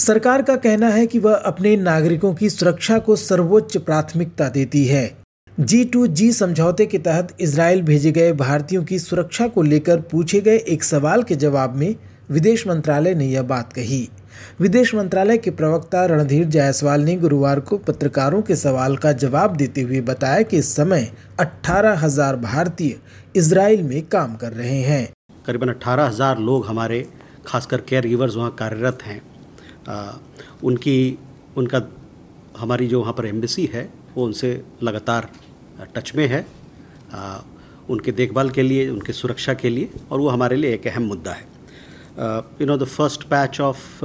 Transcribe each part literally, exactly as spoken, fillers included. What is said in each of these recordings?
सरकार का कहना है कि वह अपने नागरिकों की सुरक्षा को सर्वोच्च प्राथमिकता देती है। जी टू जी समझौते के तहत इजरायल भेजे गए भारतीयों की सुरक्षा को लेकर पूछे गए एक सवाल के जवाब में विदेश मंत्रालय ने यह बात कही। विदेश मंत्रालय के प्रवक्ता रणधीर जायसवाल ने गुरुवार को पत्रकारों के सवाल का जवाब देते हुए बताया कि इस समय अठारह हजार भारतीय इजरायल में काम कर रहे हैं। करीबन अठारह हजार लोग हमारे खासकर केयर गिवर्स वहाँ कार्यरत हैं। आ, उनकी उनका हमारी जो वहाँ पर एम्बेसी है वो उनसे लगातार टच में है, आ, उनके देखभाल के लिए, उनके सुरक्षा के लिए, और वो हमारे लिए एक अहम मुद्दा है। You know the first batch of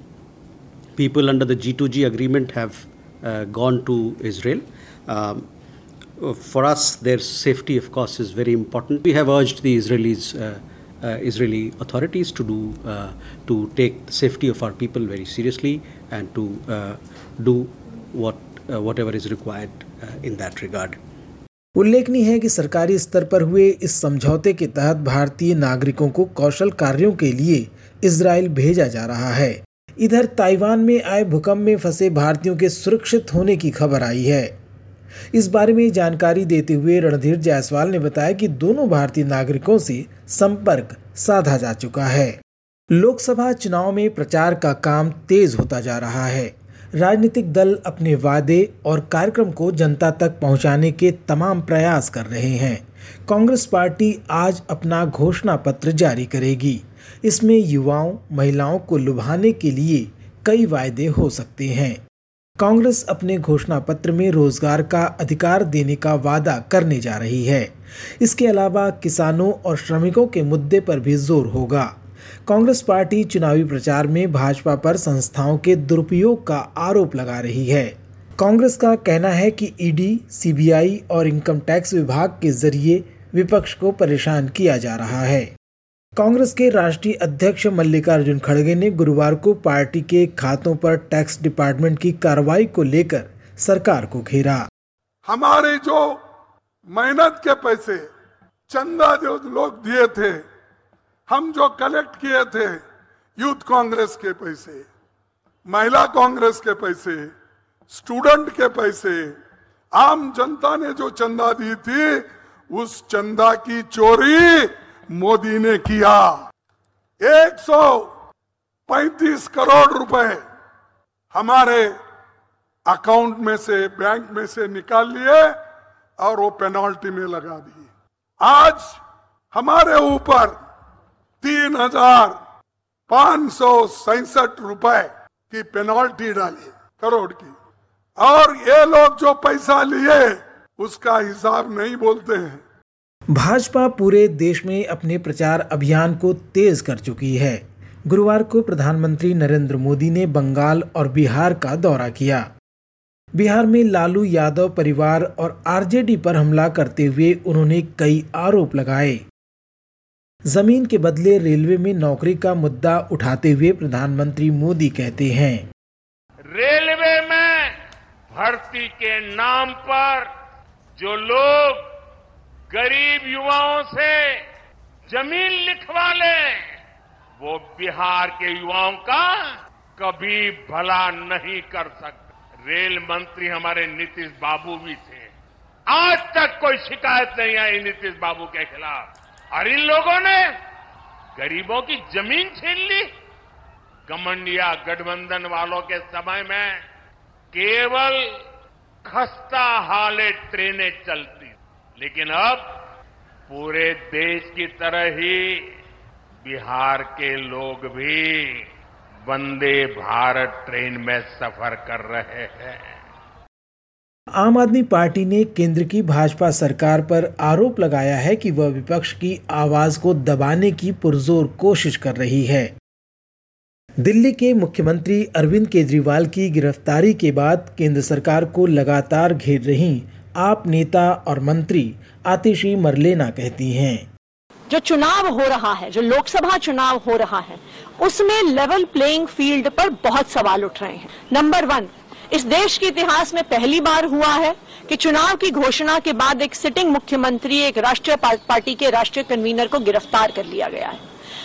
people under the G to G agreement have uh, gone to Israel. Um, for us, their safety, of course, is very important. We have urged the Israelis, uh, uh, Israeli authorities to do uh, to take the safety of our people very seriously and to uh, do what uh, whatever is required uh, in that regard. उल्लेखनीय है कि सरकारी स्तर पर हुए इस समझौते के तहत भारतीय नागरिकों को कौशल कार्यों के लिए इजरायल भेजा जा रहा है। इधर ताइवान में आए भूकंप में फंसे भारतीयों के सुरक्षित होने की खबर आई है। इस बारे में जानकारी देते हुए रणधीर जायसवाल ने बताया कि दोनों भारतीय नागरिकों से संपर्क साधा जा चुका है। लोकसभा चुनाव में प्रचार का काम तेज होता जा रहा है। राजनीतिक दल अपने वादे और कार्यक्रम को जनता तक पहुंचाने के तमाम प्रयास कर रहे हैं। कांग्रेस पार्टी आज अपना घोषणा पत्र जारी करेगी। इसमें युवाओं, महिलाओं को लुभाने के लिए कई वायदे हो सकते हैं। कांग्रेस अपने घोषणा पत्र में रोजगार का अधिकार देने का वादा करने जा रही है। इसके अलावा किसानों और श्रमिकों के मुद्दे पर भी जोर होगा। कांग्रेस पार्टी चुनावी प्रचार में भाजपा पर संस्थाओं के दुरुपयोग का आरोप लगा रही है। कांग्रेस का कहना है कि E D, C B I और इनकम टैक्स विभाग के जरिए विपक्ष को परेशान किया जा रहा है। कांग्रेस के राष्ट्रीय अध्यक्ष मल्लिकार्जुन खड़गे ने गुरुवार को पार्टी के खातों पर टैक्स डिपार्टमेंट की कार्रवाई को लेकर सरकार को घेरा। हमारे जो मेहनत के पैसे, चंदा जो लोग दिए थे, हम जो कलेक्ट किए थे, यूथ कांग्रेस के पैसे, महिला कांग्रेस के पैसे, स्टूडेंट के पैसे, आम जनता ने जो चंदा दी थी, उस चंदा की चोरी मोदी ने किया। एक सौ पैंतीस करोड़ रुपए हमारे अकाउंट में से, बैंक में से निकाल लिए और वो पेनाल्टी में लगा दिए। आज हमारे ऊपर तीन हजार पांच सौ सैसठ रुपए की पेनाल्टी डाली करोड़ की, और ये लोग जो पैसा लिए उसका हिसाब नहीं बोलते हैं। भाजपा पूरे देश में अपने प्रचार अभियान को तेज कर चुकी है। गुरुवार को प्रधानमंत्री नरेंद्र मोदी ने बंगाल और बिहार का दौरा किया। बिहार में लालू यादव परिवार और आर जे डी पर हमला करते हुए उन्होंने कई आरोप लगाए। जमीन के बदले रेलवे में नौकरी का मुद्दा उठाते हुए प्रधानमंत्री मोदी कहते हैं, रेलवे में भर्ती के नाम पर जो लोग गरीब युवाओं से जमीन लिखवा लें, वो बिहार के युवाओं का कभी भला नहीं कर सकते। रेल मंत्री हमारे नीतीश बाबू भी थे, आज तक कोई शिकायत नहीं आई नीतीश बाबू के खिलाफ, और इन लोगों ने गरीबों की जमीन छीन ली। गठबंधन गठबंधन वालों के समय में केवल खस्ता हाले ट्रेनें चलती, लेकिन अब पूरे देश की तरह ही बिहार के लोग भी वंदे भारत ट्रेन में सफर कर रहे हैं। आम आदमी पार्टी ने केंद्र की भाजपा सरकार पर आरोप लगाया है कि वह विपक्ष की आवाज को दबाने की पुरजोर कोशिश कर रही है। दिल्ली के मुख्यमंत्री अरविंद केजरीवाल की गिरफ्तारी के बाद केंद्र सरकार को लगातार घेर रही आप नेता और मंत्री आतिशी मरलेना कहती हैं, जो चुनाव हो रहा है, जो लोकसभा चुनाव हो रहा है, उसमें लेवल प्लेइंग फील्ड पर बहुत सवाल उठ रहे हैं। नंबर वन, इस देश के इतिहास में पहली बार हुआ है कि चुनाव की घोषणा के बाद एक सिटिंग मुख्यमंत्री, एक राष्ट्रीय पार्टी के राष्ट्रीय कन्वीनर को गिरफ्तार कर लिया गया है।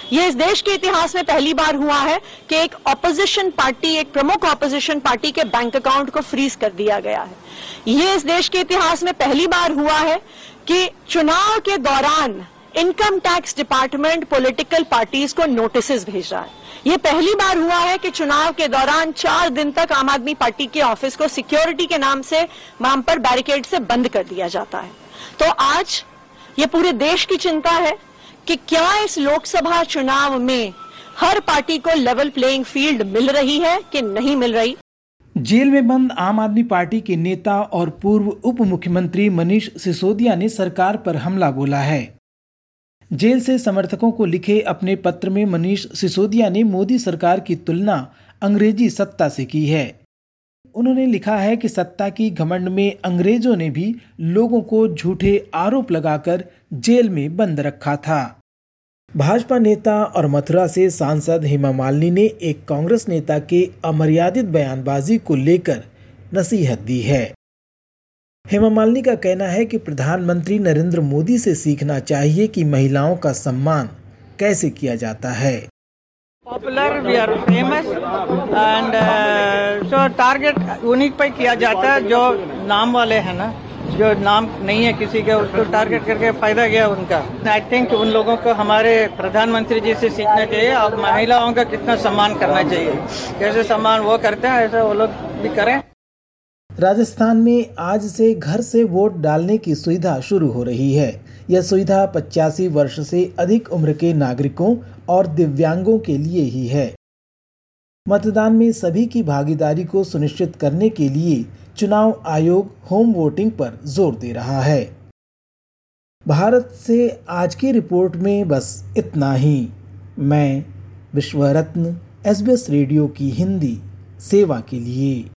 ये इस देश के इतिहास में पहली बार हुआ है कि एक ऑपोजिशन पार्टी, एक प्रमुख ऑपोजिशन पार्टी के बैंक अकाउंट को फ्रीज कर दिया गया है। ये इस देश के इतिहास में पहली बार हुआ है कि चुनाव के दौरान income tax department political parties को नोटिस भेज रहा है। ये पहली बार हुआ है कि चुनाव के दौरान चार दिन तक आम आदमी पार्टी के ऑफिस को सिक्योरिटी के नाम से नाम पर बैरिकेड से बंद कर दिया जाता है। तो आज ये पूरे देश की चिंता है कि क्या इस लोकसभा चुनाव में हर पार्टी को लेवल प्लेइंग फील्ड मिल रही है कि नहीं मिल रही। जेल में बंद आम आदमी पार्टी के नेता और पूर्व उप मुख्यमंत्री मनीष सिसोदिया ने सरकार पर हमला बोला है। जेल से समर्थकों को लिखे अपने पत्र में मनीष सिसोदिया ने मोदी सरकार की तुलना अंग्रेजी सत्ता से की है। उन्होंने लिखा है कि सत्ता की घमंड में अंग्रेजों ने भी लोगों को झूठे आरोप लगाकर जेल में बंद रखा था। भाजपा नेता और मथुरा से सांसद हेमा मालिनी ने एक कांग्रेस नेता के अमर्यादित बयानबाजी को लेकर नसीहत दी है। हेमा मालिनी का कहना है कि प्रधानमंत्री नरेंद्र मोदी से सीखना चाहिए कि महिलाओं का सम्मान कैसे किया जाता है। Popular, we are famous and so target उन्हीं पे किया जाता है जो नाम वाले हैं ना, जो नाम नहीं है किसी का उसको टारगेट करके फायदा गया उनका। आई थिंक उन लोगों को हमारे प्रधानमंत्री जी से सीखना चाहिए और महिलाओं का कितना सम्मान करना चाहिए। कैसे सम्मान वो करते हैं ऐसा वो लोग भी करें। राजस्थान में आज से घर से वोट डालने की सुविधा शुरू हो रही है। यह सुविधा पचासी वर्ष से अधिक उम्र के नागरिकों और दिव्यांगों के लिए ही है। मतदान में सभी की भागीदारी को सुनिश्चित करने के लिए चुनाव आयोग होम वोटिंग पर जोर दे रहा है। भारत से आज की रिपोर्ट में बस इतना ही। मैं Vishwaratna, S B S radio की हिंदी सेवा के लिए।